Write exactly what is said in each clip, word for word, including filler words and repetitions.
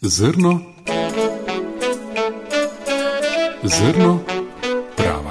Zrno, zrno prava.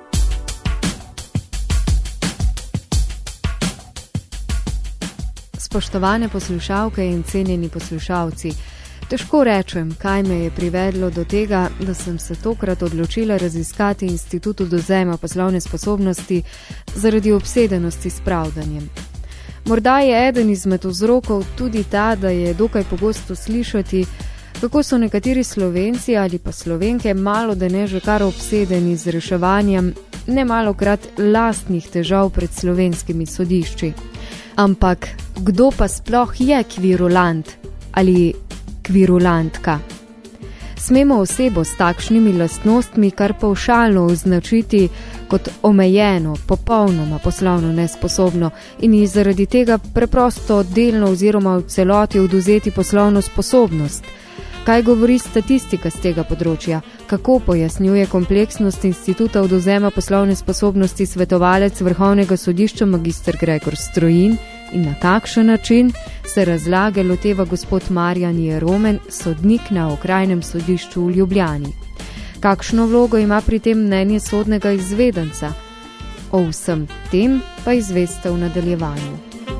Spoštovane poslušalke in cenjeni poslušalci, težko rečem, kaj me je privedlo do tega, da sem se tokrat odločila raziskati Institut odvzema poslovne sposobnosti zaradi obsedenosti s pravdanjem. Morda je eden izmed vzrokov tudi ta, da je dokaj pogosto slišati, kako so nekateri Slovenci ali pa Slovenke malo da ne že kar obsedeni z reševanjem nemalokrat lastnih težav pred slovenskimi sodišči. Ampak kdo pa sploh je kvirulant ali kvirulantka? Smemo osebo s takšnimi lastnostmi kar pavšalno označiti kot omejeno, popolnoma poslovno nesposobno in ji zaradi tega preprosto delno oziroma v celoti odvzeti poslovno sposobnost. Kaj govori statistika z tega področja? Kako pojasnjuje kompleksnost Instituta odvzema poslovne sposobnosti svetovalec Vrhovnega sodišča magister Gregor Strojin in na kakšen način se razlage loteva gospod Marjan Jeromen, sodnik na Okrajnem sodišču v Ljubljani? Kakšno vlogo ima pri tem mnenje sodnega izvedenca? O vsem tem pa izveste v nadaljevanju.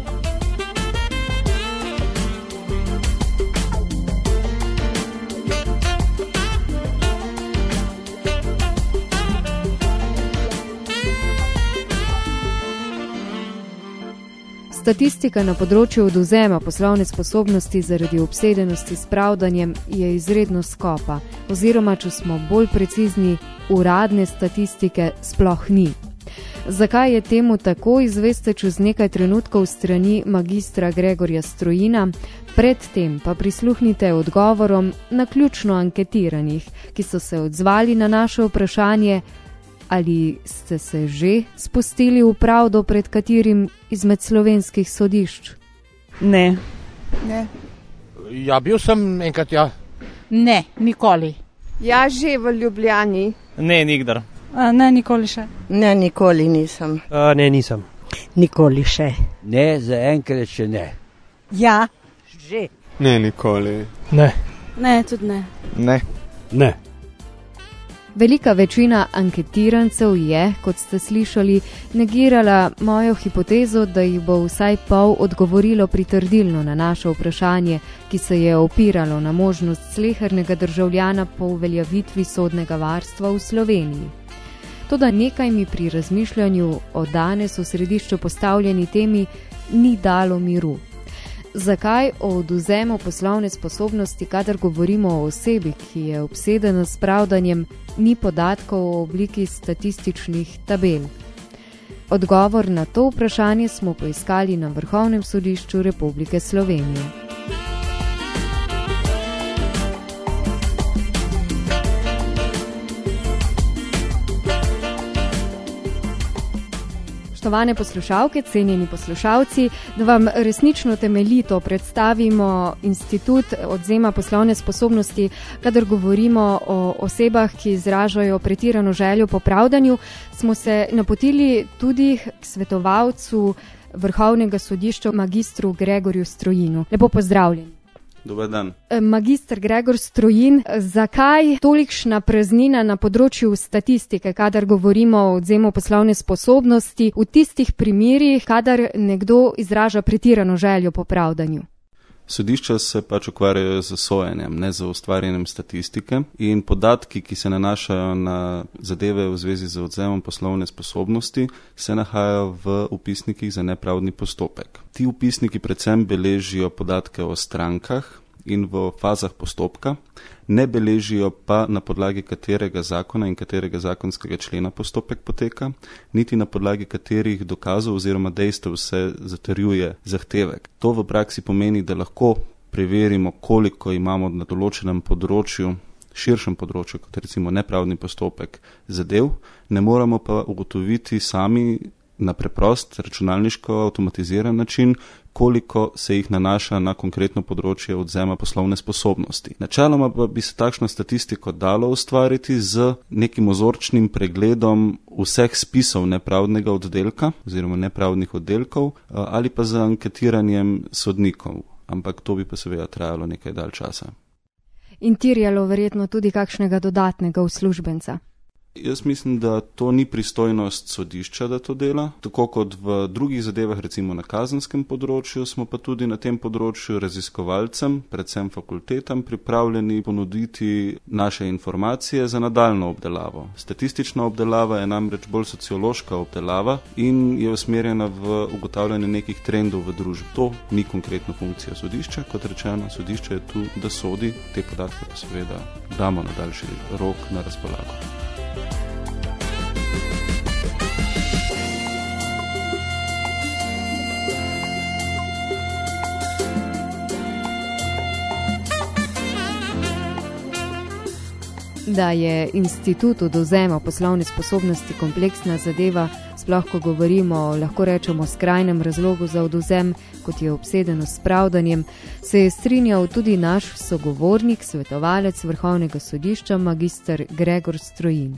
Statistika na področju odvzema poslovne sposobnosti zaradi obsedenosti s pravdanjem je izredno skopa, oziroma, če smo bolj precizni, uradne statistike sploh ni. Zakaj je temu tako, izveste čez nekaj trenutkov strani magistra Gregorja Strojina, predtem pa prisluhnite odgovorom na ključno anketiranih, ki so se odzvali na naše vprašanje: ali ste se že spustili v pravdo pred katerim izmed slovenskih sodišč? Ne. Ne. Ja, bil sem enkrat, ja. Ne, nikoli. Ja, že v Ljubljani. Ne, nikdar. A, ne, nikoli še. Ne, nikoli nisem. A, ne, nisem. Nikoli še. Ne, zaenkrat še ne. Ja, že. Ne, nikoli. Ne. Ne, tudi ne. Ne. Ne. Velika večina anketirancev je, kot ste slišali, negirala mojo hipotezo, da jih bo vsaj pol odgovorilo pritrdilno na naše vprašanje, ki se je opiralo na možnost slehernega državljana po uveljavitvi sodnega varstva v Sloveniji. Toda nekaj mi pri razmišljanju o danes v središču postavljeni temi ni dalo miru. Zakaj o odvzemu poslovne sposobnosti, kadar govorimo o osebi, ki je obsedena s pravdanjem, ni podatkov v obliki statističnih tabel? Odgovor na to vprašanje smo poiskali na Vrhovnem sodišču Republike Slovenije. Spoštovane poslušalke, cenjeni poslušalci, da vam resnično temeljito predstavimo Institut odvzema poslovne sposobnosti, kadar govorimo o osebah, ki izražajo pretirano željo po pravdanju, smo se napotili tudi k svetovalcu Vrhovnega sodišča magistru Gregorju Strojinu. Lepo pozdravljeni. Dober dan. Magister Gregor Strojin, zakaj tolikšna praznina na področju statistike, kadar govorimo o odvzemu poslovne sposobnosti v tistih primerih, kadar nekdo izraža pretirano željo po pravdanju? Sodišča se pač ukvarjajo z sojenjem, ne z ustvarjanjem statistike, in podatki, ki se nanašajo na zadeve v zvezi z odvzemom poslovne sposobnosti, se nahajajo v upisnikih za nepravdni postopek. Ti upisniki predvsem beležijo podatke o strankah in v fazah postopka, ne beležijo pa na podlagi katerega zakona in katerega zakonskega člena postopek poteka, niti na podlagi katerih dokazov oziroma dejstev se zatrjuje zahtevek. To v praksi pomeni, da lahko preverimo, koliko imamo na določenem področju, širšem področju, kot recimo nepravdni postopek zadev, ne moramo pa ugotoviti sami na preprost, računalniško avtomatiziran način, koliko se jih nanaša na konkretno področje odvzema poslovne sposobnosti. Načeloma pa bi se takšno statistiko dalo ustvariti z nekim vzorčnim pregledom vseh spisov nepravdnega oddelka oziroma nepravdnih oddelkov ali pa z anketiranjem sodnikov, ampak to bi pa seveda trajalo nekaj dalj časa. in terjalo verjetno tudi kakšnega dodatnega uslužbenca. Jaz mislim, da to ni pristojnost sodišča, da to dela. Tako kot v drugih zadevah, recimo na kazenskem področju, smo pa tudi na tem področju raziskovalcem, predvsem fakultetam, pripravljeni ponuditi naše informacije za nadaljno obdelavo. Statistična obdelava je namreč bolj sociološka obdelava in je usmerjena v ugotavljanje nekih trendov v družbi. To ni konkretno funkcija sodišča, kot rečeno, sodišče je tu, da sodi, te podatke pa seveda damo na daljši rok na razpolago. Da je institut odvzema poslovne sposobnosti kompleksna zadeva, sploh ko govorimo, lahko rečemo, skrajnem razlogu za odvzem, kot je obsedenost s pravdanjem, se je strinjal tudi naš sogovornik, svetovalec Vrhovnega sodišča, magister Gregor Strojin.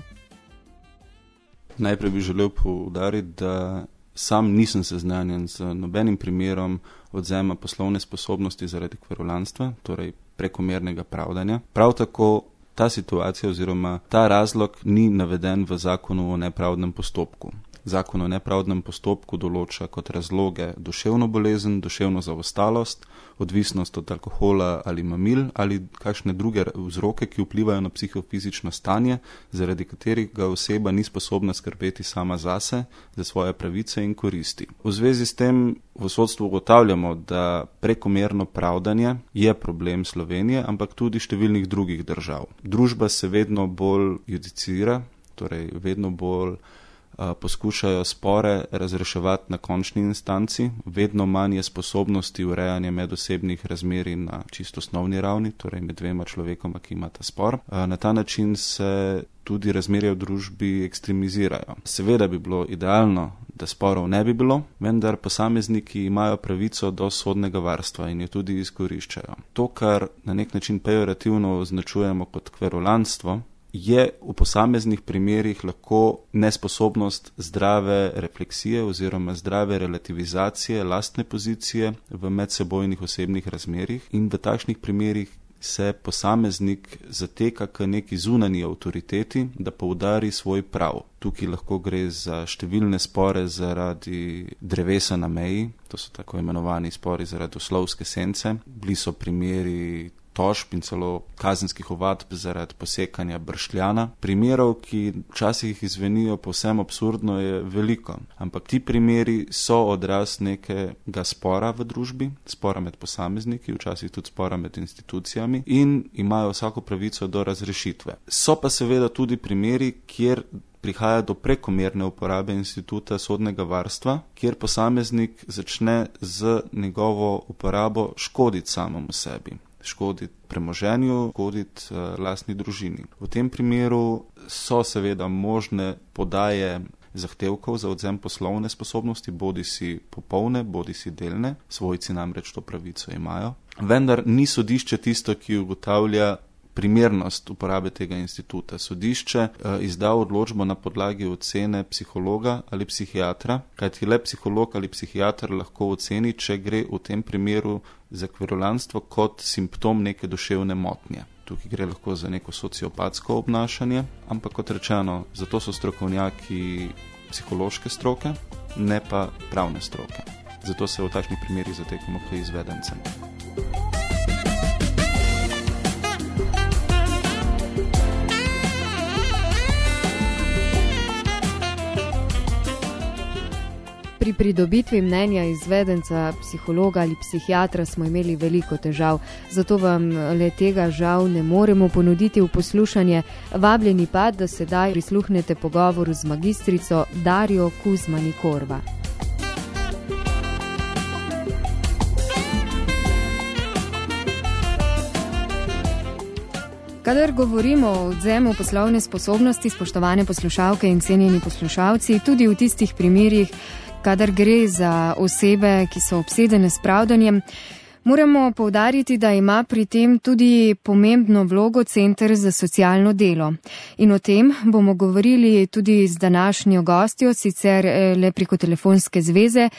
Najprej bi želel poudariti, da sam nisem seznanjen z nobenim primerom odvzema poslovne sposobnosti zaradi kverulanstva, torej prekomernega pravdanja. Prav tako ta situacija oziroma ta razlog ni naveden v zakonu o nepravdnem postopku. Zakon o nepravdnem postopku določa kot razloge duševno bolezen, duševno zaostalost, odvisnost od alkohola ali mamil ali kakšne druge vzroke, ki vplivajo na psihofizično stanje, zaradi katerih ga oseba ni sposobna skrbeti sama zase, za svoje pravice in koristi. V zvezi s tem v sodstvu ugotavljamo, da prekomerno pravdanje je problem Slovenije, ampak tudi številnih drugih držav. Družba se vedno bolj judicira, torej vedno bolj poskušajo spore razreševati na končni instanci, vedno manj je sposobnosti urejanja medosebnih razmerij na čisto osnovni ravni, torej med dvema človekoma, ki imata spor. Na ta način se tudi razmerja v družbi ekstremizirajo. Seveda bi bilo idealno, da sporov ne bi bilo, vendar posamezniki imajo pravico do sodnega varstva in jo tudi izkoriščajo. To, kar na nek način pejorativno označujemo kot kverulanstvo, je v posameznih primerih lahko nesposobnost zdrave refleksije oziroma zdrave relativizacije lastne pozicije v medsebojnih osebnih razmerjih in v takšnih primerih se posameznik zateka k neki zunanji avtoriteti, da poudari svoj prav. Tukaj lahko gre za številne spore zaradi drevesa na meji, to so tako imenovani spori zaradi oslovske sence, bili so primeri tožb in celo kazenskih ovadb zaradi posekanja bršljana. Primerov, ki včasih izvenijo povsem absurdno, je veliko, ampak ti primeri so odraz nekega spora v družbi, spora med posamezniki, včasih tudi spora med institucijami in imajo vsako pravico do razrešitve. So pa seveda tudi primeri, kjer prihaja do prekomerne uporabe instituta sodnega varstva, kjer posameznik začne z njegovo uporabo škoditi samemu sebi, škoditi premoženju, škoditi uh, lastni družini. V tem primeru so seveda možne podaje zahtevkov za odvzem poslovne sposobnosti, bodi si popolne, bodi si delne, svojci namreč to pravico imajo. Vendar ni sodišče tisto, ki ugotavlja primernost uporabe tega instituta. Sodišče uh, izda odločbo na podlagi ocene psihologa ali psihiatra, kajti le psiholog ali psihiater lahko oceni, če gre v tem primeru za kverulanstvo kot simptom neke duševne motnje. Tukaj gre lahko za neko sociopatsko obnašanje, ampak kot rečeno, zato so strokovnjaki psihološke stroke, ne pa pravne stroke. Zato se v takšnih primerih zatekamo k izvedencem. Pri pridobitvi mnenja izvedenca, psihologa ali psihiatra smo imeli veliko težav, zato vam le tega žal ne moremo ponuditi v poslušanje. Vabljeni pa, da sedaj prisluhnete pogovoru z magistrico Darjo Kuzmani-Korva. Kadar govorimo o odvzemu poslovne sposobnosti, spoštovane poslušalke in cenjeni poslušalci, tudi v tistih primerih, kadar gre za osebe, ki so obsedene s pravdanjem, moramo poudariti, da ima pri tem tudi pomembno vlogo Center za socialno delo. In o tem bomo govorili tudi z današnjo gostjo, sicer le preko telefonske zveze.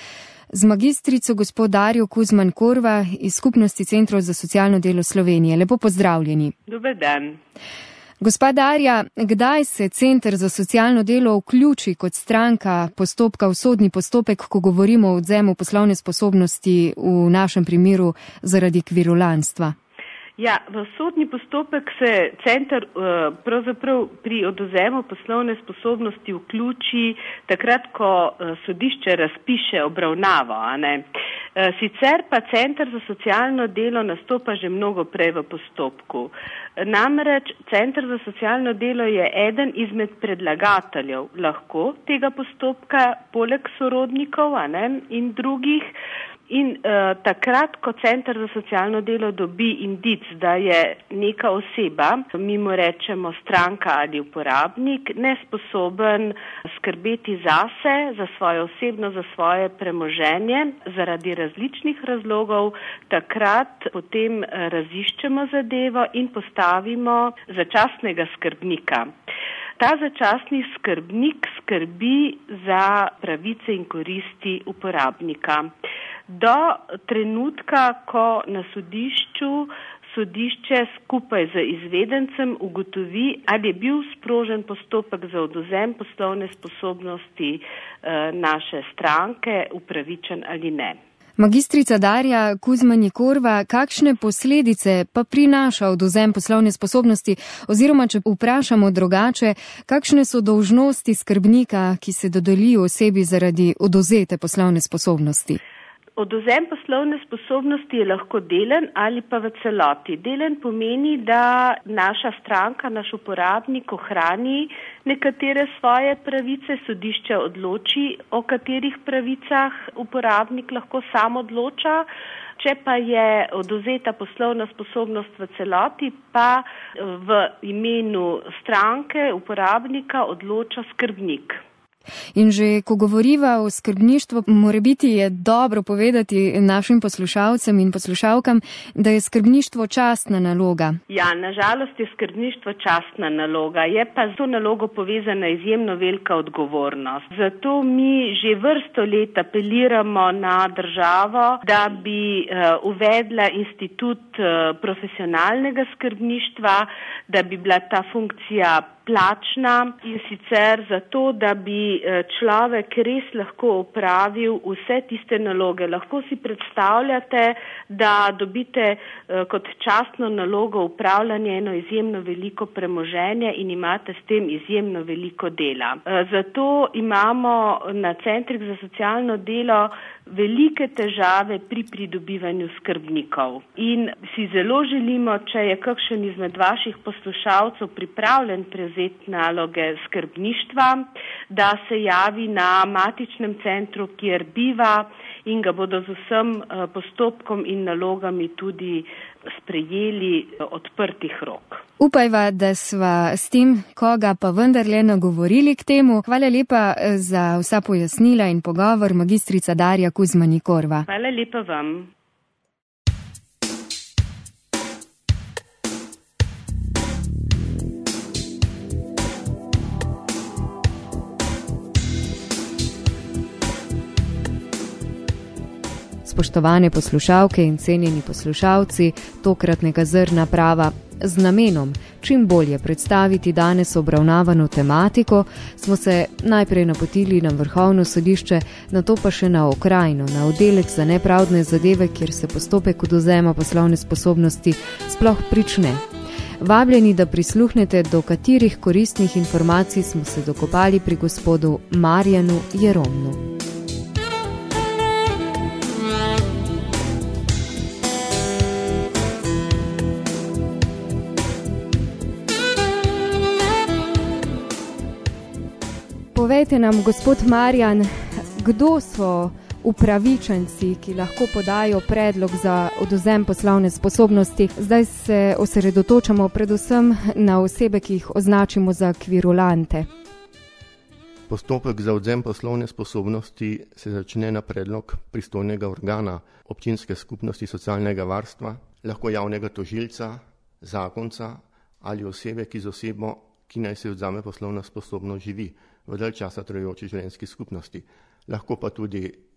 z magistrico gospod Darjo Kuzman Korva iz Skupnosti centrov za socialno delo Slovenije. Lepo pozdravljeni. Dober dan. Gospa Darja, kdaj se Center za socialno delo vključi kot stranka postopka v sodni postopek, ko govorimo o odvzemu poslovne sposobnosti v našem primeru zaradi kvirulanstva? Ja, v sodni postopek se center uh, pravzaprav pri odvzemu poslovne sposobnosti vključi takrat, ko uh, sodišče razpiše obravnavo, a ne. Uh, sicer pa center za socialno delo nastopa že mnogo prej v postopku. Namreč center za socialno delo je eden izmed predlagateljev lahko tega postopka, poleg sorodnikov, a ne, in drugih. In uh, takrat, ko Center za socialno delo dobi indic, da je neka oseba, mi mu rečemo stranka ali uporabnik, nesposoben skrbeti zase, za svojo osebno, za svoje premoženje, zaradi različnih razlogov, takrat potem raziščemo zadevo in postavimo začasnega skrbnika. Ta začasni skrbnik skrbi za pravice in koristi uporabnika. Do trenutka, ko na sodišču sodišče skupaj z izvedencem ugotovi, ali je bil sprožen postopek za odvzem poslovne sposobnosti e, naše stranke upravičen ali ne. Magistrica Darja Kuzman Korva, kakšne posledice pa prinaša odvzem poslovne sposobnosti oziroma, če vprašamo drugače, kakšne so dolžnosti skrbnika, ki se dodelijo osebi zaradi odvzete poslovne sposobnosti? Odvzem poslovne sposobnosti je lahko delen ali pa v celoti. Delen pomeni, da naša stranka, naš uporabnik ohrani nekatere svoje pravice, sodišče odloči, o katerih pravicah uporabnik lahko sam odloča. Če pa je odvzeta poslovna sposobnost v celoti, pa v imenu stranke, uporabnika odloča skrbnik. In že ko govoriva o skrbništvu, morebiti je dobro povedati našim poslušalcem in poslušalkam, da je skrbništvo častna naloga. Ja, nažalost je skrbništvo častna naloga, je pa z to nalogo povezana izjemno velika odgovornost. Zato mi že vrsto let apeliramo na državo, da bi uh, uvedla institut uh, profesionalnega skrbništva, da bi bila ta funkcija plačna in sicer zato, da bi človek res lahko opravil vse tiste naloge. Lahko si predstavljate, da dobite kot častno nalogo upravljanje eno izjemno veliko premoženje in imate s tem izjemno veliko dela. Zato imamo na centrih za socialno delo velike težave pri pridobivanju skrbnikov. In si zelo želimo, če je kakšen izmed vaših poslušalcev pripravljen prevzeti naloge skrbništva, da se javi na matičnem centru, kjer biva in ga bodo z vsem postopkom in nalogami tudi sprejeli odprtih rok. Upajva, da sva s tem, koga pa vendarle nagovorili k temu. Hvala lepa za vsa pojasnila in pogovor, magistrica Darja Kuzman Korva. Hvala lepa vam. Spoštovane poslušalke in cenjeni poslušalci tokratnega Zrna prava, z namenom čim bolje predstaviti danes obravnavano tematiko, smo se najprej napotili na Vrhovno sodišče, nato pa še na okrajno, na oddelek za nepravdne zadeve, kjer se postopek odvzema poslovne sposobnosti sploh prične. Vabljeni, da prisluhnete, do katerih koristnih informacij smo se dokopali pri gospodu Marjanu Jeromnu. Povejte nam, gospod Marjan, kdo so upravičenci, ki lahko podajo predlog za odvzem poslovne sposobnosti? Zdaj se osredotočamo predvsem na osebe, ki jih označimo za kvirulante. Postopek za odvzem poslovne sposobnosti se začne na predlog pristojnega organa občinske skupnosti socialnega varstva, lahko javnega tožilca, zakonca ali osebe, ki z osebo, ki naj se odvzame poslovna sposobnost, živi v dalj časa trajajoči življenjski skupnosti. Lahko pa tudi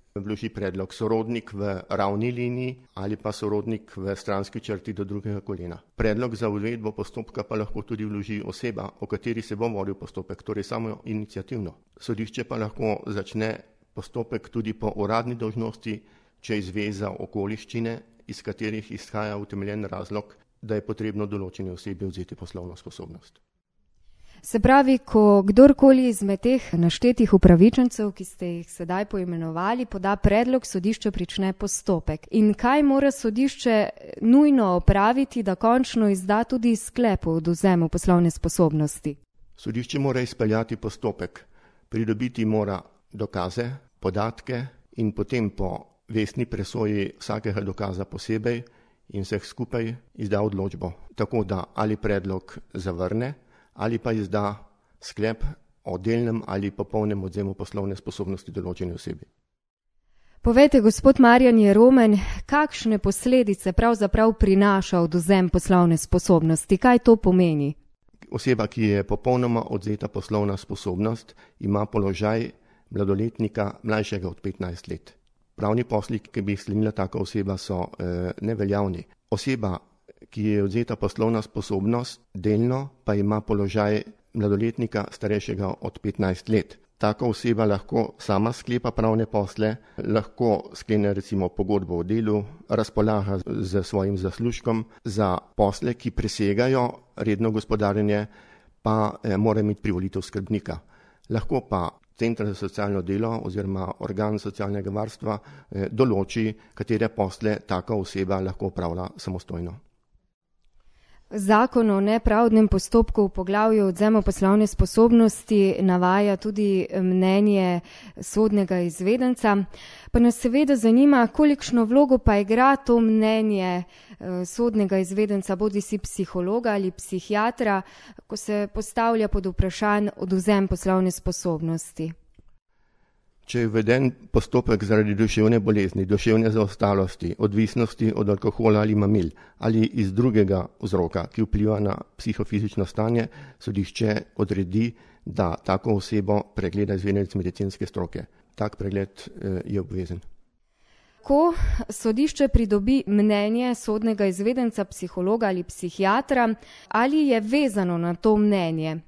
vloži predlog sorodnik v ravni liniji ali pa sorodnik v stranski črti do drugega kolena. Predlog za uvedbo postopka pa lahko tudi vloži oseba, o kateri se bo vodil postopek, torej samo iniciativno. Sodišče pa lahko začne postopek tudi po uradni dolžnosti, če izve za okoliščine, iz katerih izhaja utemeljen razlog, da je potrebno določeni osebi vzeti poslovno sposobnost. Se pravi, ko kdorkoli izmed teh naštetih upravičencev, ki ste jih sedaj poimenovali, poda predlog, sodišče prične postopek. In kaj mora sodišče nujno opraviti, da končno izda tudi sklep o odvzemu poslovne sposobnosti? Sodišče mora izpeljati postopek, pridobiti mora dokaze, podatke in potem po vestni presoji vsakega dokaza posebej in vseh skupaj izda odločbo. Tako da ali predlog zavrne, ali pa izda sklep o delnem ali popolnem odvzemu poslovne sposobnosti določeni osebi. Povejte, gospod Marjan Jeromen, kakšne posledice pravzaprav prinaša odvzem poslovne sposobnosti? Kaj to pomeni? Oseba, ki je popolnoma odvzeta poslovna sposobnost, ima položaj mladoletnika mlajšega od petnajst let. Pravni posli, ki bi jih sklenila taka oseba, so e, neveljavni. Oseba, ki je odvzeta poslovna sposobnost, delno pa ima položaj mladoletnika starejšega od petnajst let. Taka oseba lahko sama sklepa pravne posle, lahko sklene recimo pogodbo o delu, razpolaga z svojim zaslužkom za posle, ki presegajo redno gospodarjenje, pa eh, mora imeti privolitev skrbnika. Lahko pa Center za socialno delo oziroma organ socialnega varstva eh, določi, katere posle taka oseba lahko opravlja samostojno. Zakon o nepravdnem postopku v poglavju odvzemu poslovne sposobnosti navaja tudi mnenje sodnega izvedenca. Pa nas seveda zanima, kolikšno vlogo pa igra to mnenje sodnega izvedenca, bodisi psihologa ali psihiatra, ko se postavlja pod vprašanj odvzem poslovne sposobnosti. Če je uveden postopek zaradi duševne bolezni, duševne zaostalosti, odvisnosti od alkohola ali mamil ali iz drugega vzroka, ki vpliva na psihofizično stanje, sodišče odredi, da tako osebo pregleda izvedenec medicinske stroke. Tak pregled eh, je obvezen. Ko sodišče pridobi mnenje sodnega izvedenca, psihologa ali psihiatra, ali je vezano na to mnenje?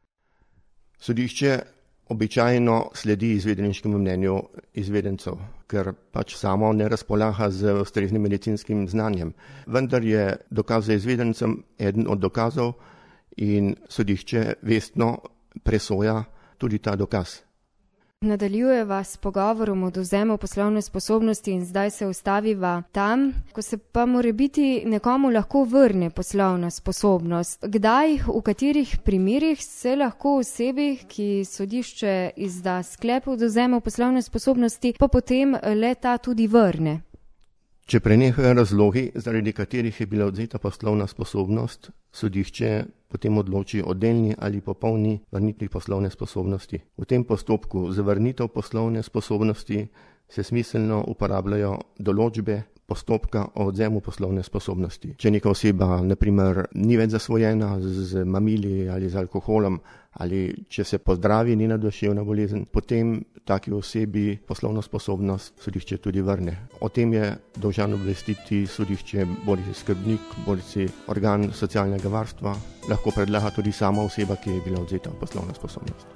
Sodišče običajno sledi izvedeniškemu mnenju izvedencev, ker pač samo ne razpolaga z ustreznim medicinskim znanjem. Vendar je dokaz za izvedencem eden od dokazov in sodišče vestno presoja tudi ta dokaz. Nadaljujeva s pogovorom o odvzemu poslovne sposobnosti in zdaj se ustaviva tam, ko se pa morebiti nekomu lahko vrne poslovna sposobnost. Kdaj, v katerih primerih se lahko osebi, ki sodišče izda sklep o odvzemu poslovne sposobnosti, pa potem le ta tudi vrne? Če prenehajo razlogi, zaradi katerih je bila odvzeta poslovna sposobnost, sodišče potem odloči o delni ali popolni vrnitvi poslovne sposobnosti. V tem postopku za vrnitev poslovne sposobnosti se smiselno uporabljajo določbe postopka o odvzemu poslovne sposobnosti. Če neka oseba, na primer, ni več zasvojena z mamili ali z alkoholom, ali če se pozdravi njena duševna bolezen, potem taki osebi poslovno sposobnost sodišče tudi vrne. O tem je dolžan obvestiti sodišče bodisi skrbnik, bodisi organ socialnega varstva, lahko predlaga tudi sama oseba, ki je bila odvzeta poslovna sposobnost.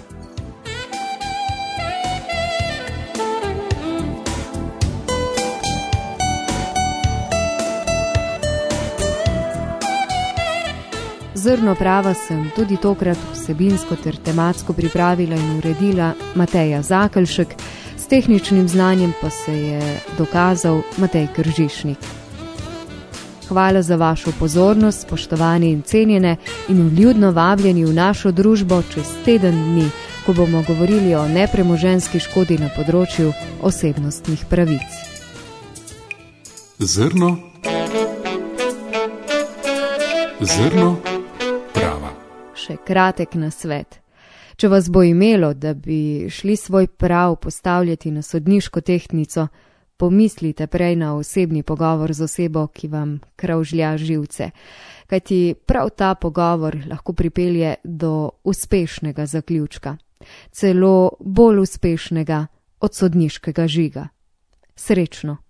Zrno prava sem tudi tokrat vsebinsko ter tematsko pripravila in uredila Mateja Zakelšek, s tehničnim znanjem pa se je dokazal Matej Kržišnik. Hvala za vašo pozornost, spoštovani in cenjene, in vljudno vabljeni v našo družbo čez teden dni, ko bomo govorili o nepremoženjski škodi na področju osebnostnih pravic. Zrno Zrno Še kratek nasvet. Če vas bo imelo, da bi šli svoj prav postavljati na sodniško tehtnico, pomislite prej na osebni pogovor z osebo, ki vam kravžlja živce. Kajti prav ta pogovor lahko pripelje do uspešnega zaključka. Celo bolj uspešnega, od sodniškega žiga. Srečno!